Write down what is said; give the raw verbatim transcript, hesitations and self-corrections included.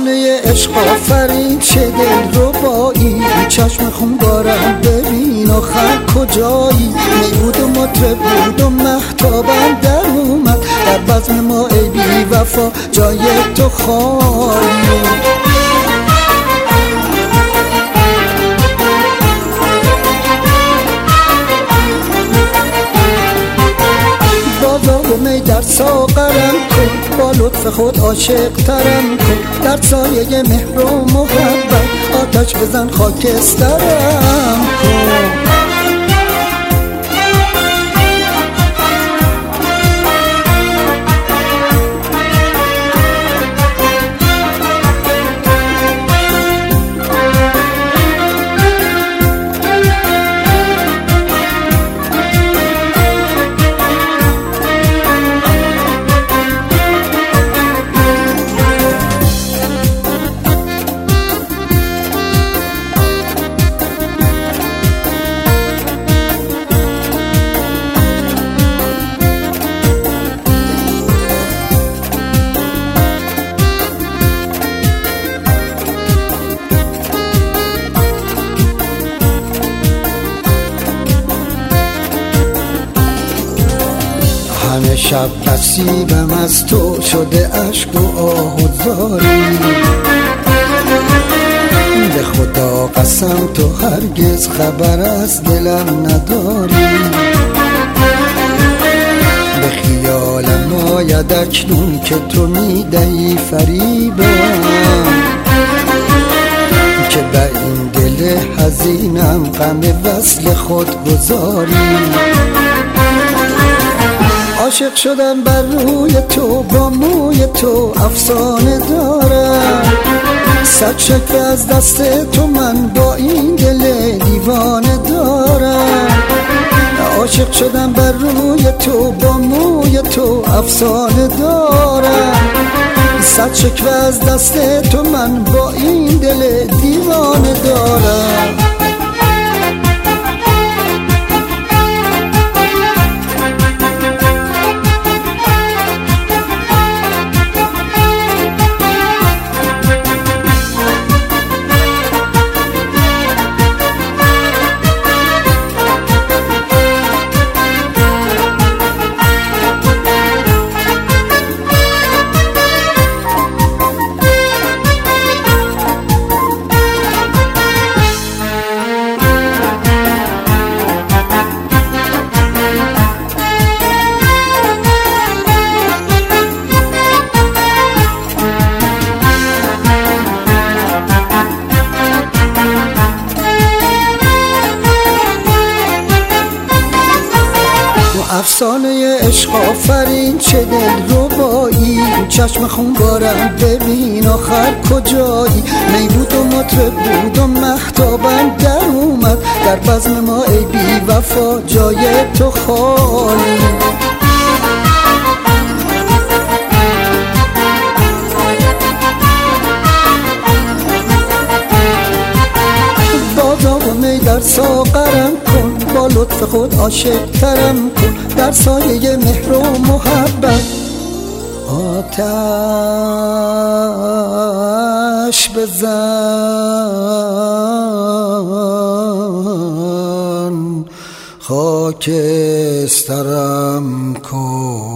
افسانه عشق آفرین چه دل ربایی، چشم خون دارم ببین آخر کجایی. می بود و مطرب بود و مهتابم در اومد، در بزم ما ای بی وفا جای تو خالی. بازار و می در ساغرم کن، با لطف خود عاشق ترم کن. در سایه مهر و محبت آتش بزن خاکسترم کن. همه شب نصیبم از تو شده عشق و آه و زاری. به خدا قسم تو هرگز خبر از دلم نداری. به خیالم آید اکنون که تو میدهی فریبم، که به این دل حزینم غم وصل خود گذاری. عاشق شدم بر روی تو، با موی تو افسانه دارم. صد شکوه از دست تو من با این دل دیوانه دارم. عاشق شدم بر روی تو، با موی تو افسانه دارم. صد شکوه از دست تو من با این دل دیوانه دارم. افسانه عشق آفرین چه دل ربایی، چشم خون بارم ببین آخر کجایی. می بود و مطرب بود و مهتابم در اومد، در بزم ما ای بی وفا جای تو خالی. بادا و می در ساغرم کن، با لطف خود عاشق ترم کن. در سایه مهر و محبت آتش بزن خاکسترم کن.